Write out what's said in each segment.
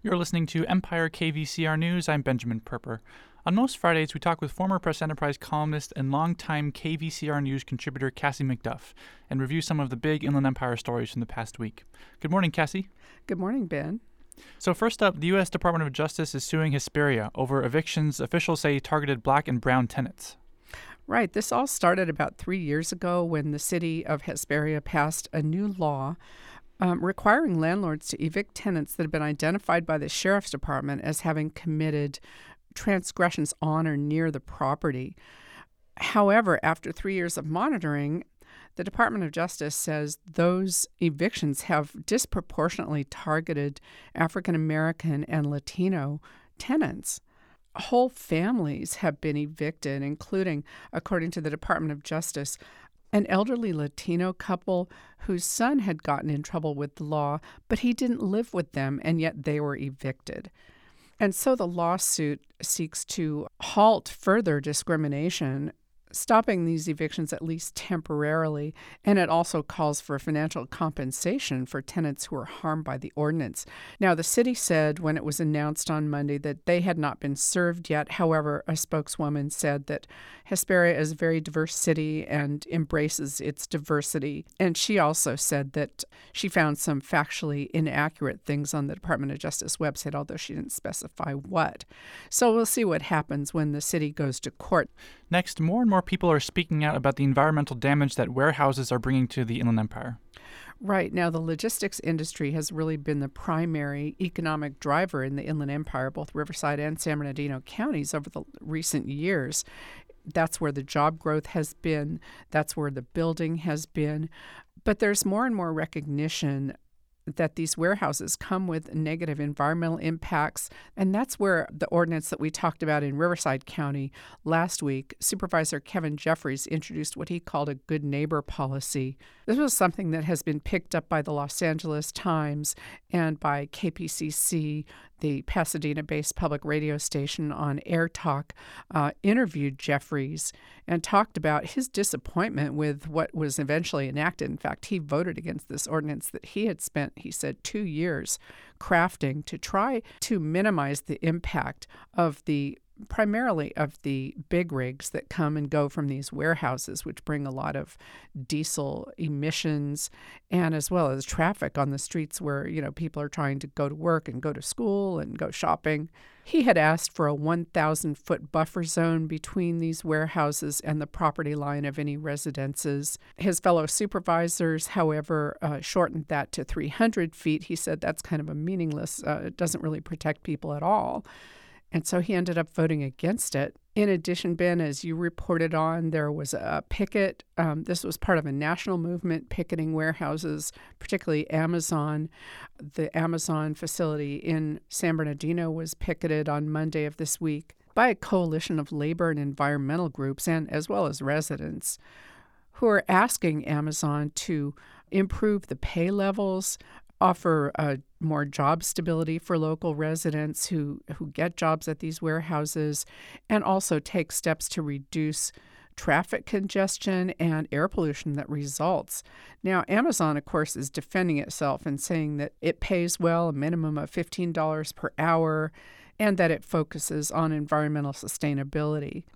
You're listening to Empire KVCR News. I'm Benjamin Perper. On most Fridays, we talk with former Press Enterprise columnist and longtime KVCR News contributor Cassie McDuff and review some of the big Inland Empire stories from the past week. Good morning, Cassie. Good morning, Ben. So first up, the U.S. Department of Justice is suing Hesperia over evictions officials say targeted black and brown tenants. Right. This all started about 3 years ago when the city of Hesperia passed a new law requiring landlords to evict tenants that have been identified by the sheriff's department as having committed transgressions on or near the property. However, after 3 years of monitoring, the Department of Justice says those evictions have disproportionately targeted African American and Latino tenants. Whole families have been evicted, including, according to the Department of Justice, an elderly Latino couple whose son had gotten in trouble with the law, but he didn't live with them, and yet they were evicted. And so the lawsuit seeks to halt further discrimination, stopping these evictions at least temporarily, and it also calls for financial compensation for tenants who are harmed by the ordinance. Now, the city said when it was announced on Monday that they had not been served yet. However, a spokeswoman said that Hesperia is a very diverse city and embraces its diversity. And she also said that she found some factually inaccurate things on the Department of Justice website, although she didn't specify what. So we'll see what happens when the city goes to court. Next, more and more people are speaking out about the environmental damage that warehouses are bringing to the Inland Empire. Right. Now, the logistics industry has really been the primary economic driver in the Inland Empire, both Riverside and San Bernardino counties over the recent years. That's where the job growth has been. That's where the building has been. But there's more and more recognition that these warehouses come with negative environmental impacts. And that's where the ordinance that we talked about in Riverside County last week, Supervisor Kevin Jeffries introduced what he called a good neighbor policy. This was something that has been picked up by the Los Angeles Times and by KPCC, the Pasadena-based public radio station on Air Talk, interviewed Jeffries and talked about his disappointment with what was eventually enacted. In fact, he voted against this ordinance that he had spent, he said, 2 years crafting to try to minimize the impact of primarily of the big rigs that come and go from these warehouses, which bring a lot of diesel emissions and as well as traffic on the streets where, people are trying to go to work and go to school and go shopping. He had asked for a 1,000-foot buffer zone between these warehouses and the property line of any residences. His fellow supervisors, however, shortened that to 300 feet. He said that's kind of a meaningless, it doesn't really protect people at all. And so he ended up voting against it. In addition, Ben, as you reported on, there was a picket. This was part of a national movement picketing warehouses, particularly Amazon. The Amazon facility in San Bernardino was picketed on Monday of this week by a coalition of labor and environmental groups, and as well as residents, who are asking Amazon to improve the pay levels, offer more job stability for local residents who get jobs at these warehouses, and also take steps to reduce traffic congestion and air pollution that results. Now, Amazon, of course, is defending itself and saying that it pays well, a minimum of $15 per hour, and that it focuses on environmental sustainability.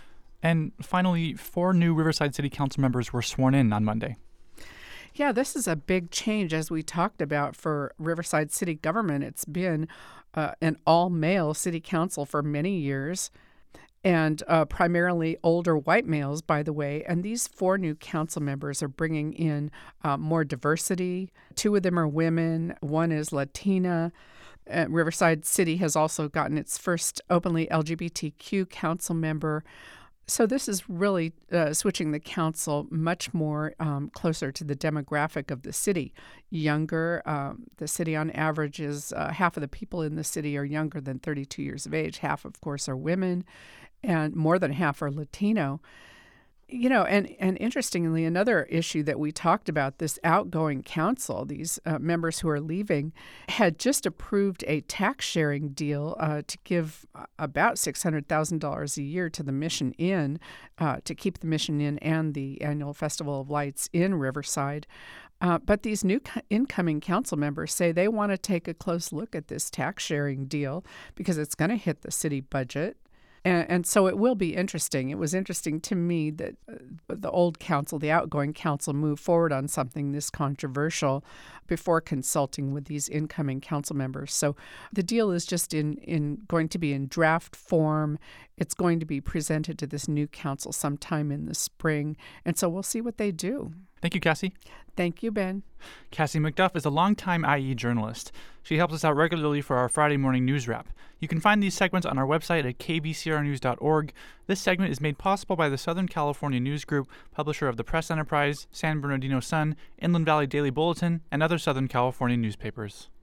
And finally, 4 new Riverside City Council members were sworn in on Monday. Yeah, this is a big change, as we talked about, for Riverside City government. It's been an all-male city council for many years, and primarily older white males, by the way. And these 4 new council members are bringing in more diversity. 2 of them are women. 1 is Latina. Riverside City has also gotten its first openly LGBTQ council member. So this is really switching the council much more closer to the demographic of the city. Younger, the city on average is half of the people in the city are younger than 32 years of age. Half, of course, are women, and more than half are Latino. And interestingly, another issue that we talked about, this outgoing council, these members who are leaving, had just approved a tax sharing deal to give about $600,000 a year to the Mission Inn, to keep the Mission Inn and the annual Festival of Lights in Riverside. But these new incoming council members say they want to take a close look at this tax sharing deal because it's going to hit the city budget. And so it will be interesting. It was interesting to me that the old council, the outgoing council, moved forward on something this controversial before consulting with these incoming council members. So the deal is just going to be in draft form. It's going to be presented to this new council sometime in the spring. And so we'll see what they do. Thank you, Cassie. Thank you, Ben. Cassie McDuff is a longtime IE journalist. She helps us out regularly for our Friday morning news wrap. You can find these segments on our website at kvcrnews.org. This segment is made possible by the Southern California News Group, publisher of the Press Enterprise, San Bernardino Sun, Inland Valley Daily Bulletin, and other Southern California newspapers.